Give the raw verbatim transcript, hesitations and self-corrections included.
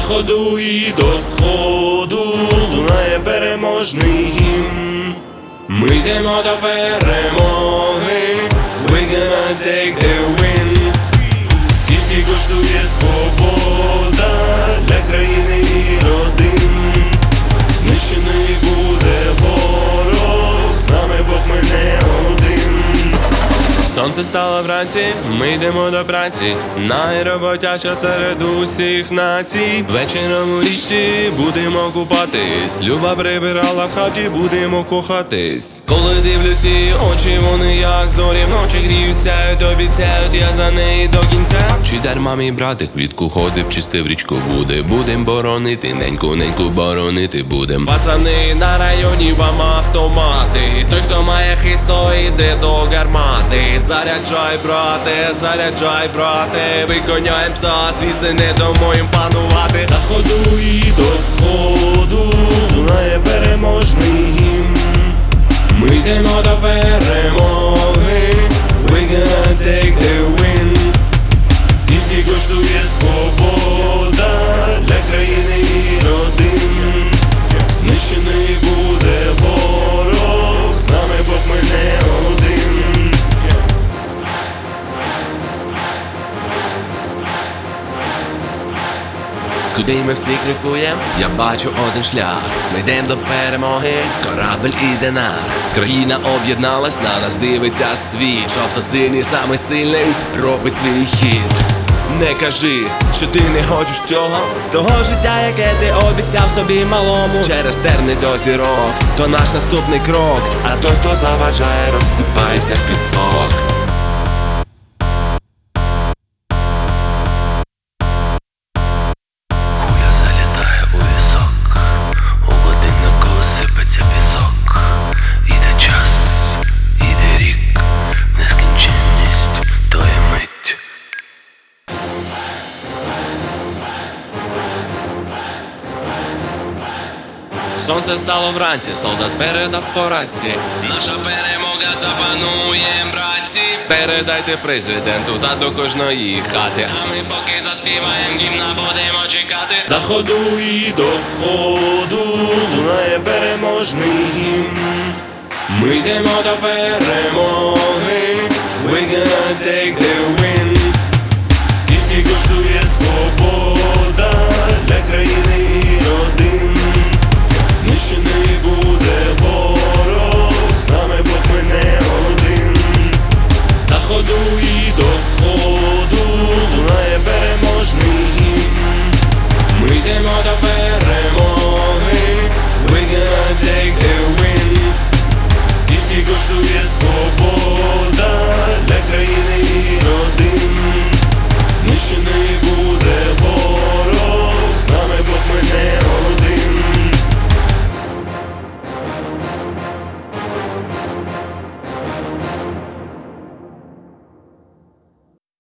заходу і до сходу лунає переможний гімн. Ми йдемо до перемоги, we gonna take the win. Скільки коштує свобода для країни і родин? Знищений буде ворог, з нами Бог, ми не один. Сонце стало вранці, ми йдемо до праці, найроботяча серед усіх націй. Вечором у річці будемо купатись, Люба прибирала в хаті, будемо кохатись. Коли дивлюсь її очі, вони як зорі вночі гріються, й обіцяють, я за неї до кінця. Чи дарма мій братик влітку ходив, чистив річку буде. Будем боронити, неньку, неньку боронити будем. Пацани на районі, вам автомати, той, хто має хист, той йде до гармати. Заряджай, брате, заряджай, брате, вигоняєм пса, звідси не дамо їм панувати. Заходу і до сходу лунає переможний гімн. Ми йдемо до перемоги, we gonna take the win. Скільки коштує свобода для країни і родин? Знищений буде ворог, з нами Бог, ми не один. Куди ми всі крокуєм? Я бачу один шлях. Ми йдем до перемоги, корабель іде нах. Країна об'єдналась, на нас дивиться світ. Жовто-синій, самий сильний, робить свій хід. Не кажи, що ти не хочеш цього, того життя, яке ти обіцяв собі малому. Через терни до зірок, то наш наступний крок. А той, хто заважає, розсипається в пісок. Сонце стало вранці, солдат передав по рації. Наша перемога запанує, братці. Передайте президенту та до кожної хати. А ми поки заспіваєм гімна, будемо чекати. Заходу і до сходу лунає переможний гімн. Ми йдемо до перемоги, we gonna take the win.